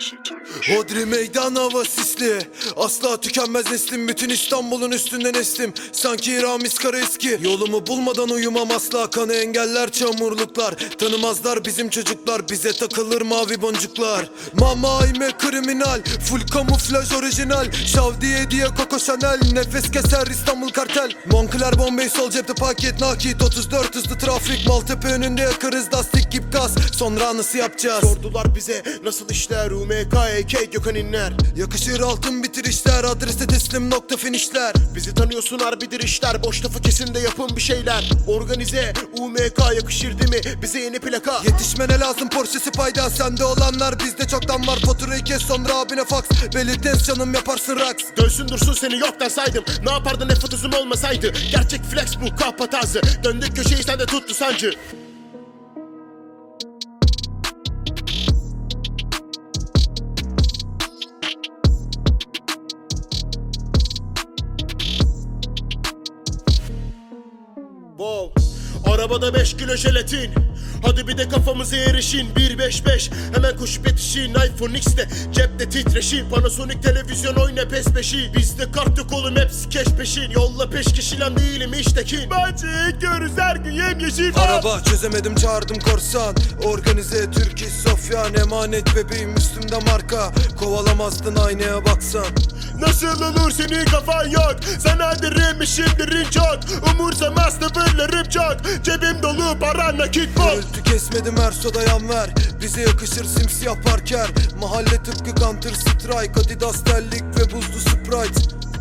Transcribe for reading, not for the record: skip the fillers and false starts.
Hodri meydan hava sisli, asla tükenmez neslim. Bütün İstanbul'un üstünden estim, sanki Ramiz Karaeski. Yolumu bulmadan uyumam asla, kanı engeller çamurluklar. Tanımazlar bizim çocuklar, bize takılır mavi boncuklar. Mama ime kriminal, full kamuflaj orijinal. Şavdiye diye Coco Chanel, nefes keser İstanbul kartel. Moncler Bombay sol cepte paket nakit, 34 hızlı trafik. Maltepe önünde yakarız lastik gibi gaz, sonra anısı yapacağız. Sordular bize nasıl işler, UMK, AK, Gökhan İnler. Yakışır altın bitirişler, adrese teslim nokta finişler. Bizi tanıyorsun harbidir işler, boş lafı kesin de yapın bir şeyler. Organize, UMK yakışır değil mi bize yeni plaka? Yetişmene lazım Porsche'si payda, sende olanlar bizde çoktan var. Faturayı kes sonra abine fax, belirtens canım yaparsın raks. Dönsün dursun seni yoktan saydım, ne yapardın efotuzum olmasaydı? Gerçek flex bu kapat ağzı, döndük köşeyi sende tuttu sancı. Wow. Arabada 5 kilo jelatin, hadi bir de kafamıza erişin. 155 hemen koşup yetişin. iPhone X'te cepte titreşin. Panasonic televizyon oyna pes peşi. Bizde kart yok oğlum hepsi keş peşin. Yolla peşkeş ilan değilim iştekin. Bence görürüz her gün yemyeşil. Araba çözemedim çağırdım korsan. Organize Türk İş Sofyan, emanet bebeğim üstümde marka. Kovalamazdın aynaya baksan. Nasıl olur senin kafan yok? Zanaatlerim işimlerin çok. Umursamaz tavırlarım çok. Cebim dolu para nakit bol. Gürültü kesmedim her soda yan ver. Bize yakışır simsiyah parker. Mahalle tıpkı Counter Strike, Adidas terlik ve buzlu Sprite.